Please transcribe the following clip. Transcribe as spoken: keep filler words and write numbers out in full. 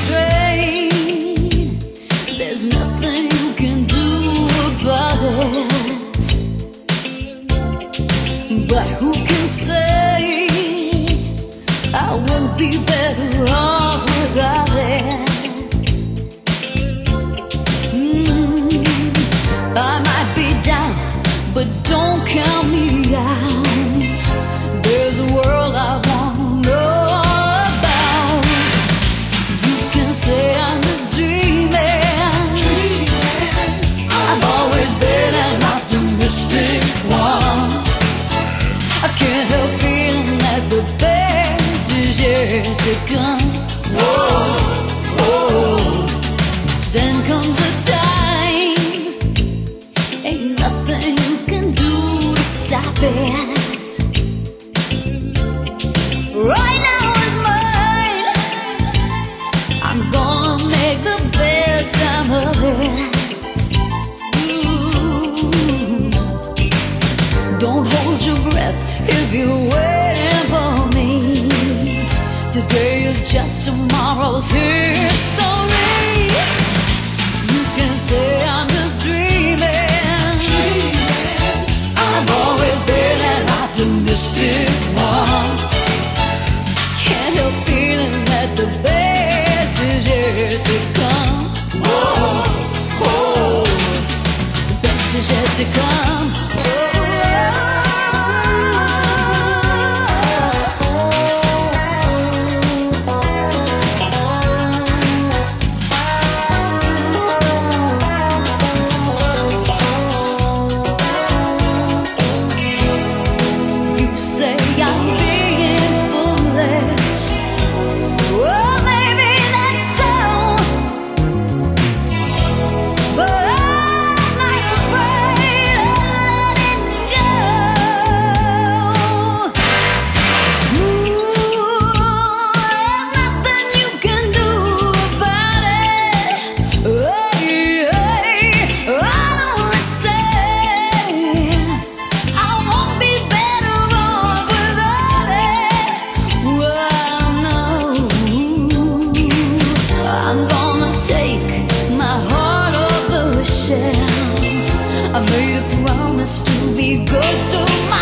strain. There's nothing you can do about it. But who can say I won't be better off without it? Mm, I might be down, but don't count me out. There's a world I wanna know about. You can say I'm just dreaming, dreaming. I've always been an optimistic one. I can't help feeling that the best is yet to come. Whoa, whoa. Then comes a time, ain't nothing you can do to stop it. Right now is mine. I'm gonna make the best time of it. Ooh. Don't hold your breath if you're waiting for me. Today is just tomorrow's history. You can say I'm just dreaming, dreaming. I've always been an optimistic one. Can't help feeling that the best is yet to come. Whoa, whoa. The best is yet to come. You say I'm being foolish. Well, maybe that's so, but I'm not afraid of letting go. Ooh, there's nothing you can do about it. Hey, hey, I only say I won't be better off without it. Well, no, I'm gonna take my heart off the shelf. I made a promise to be good to my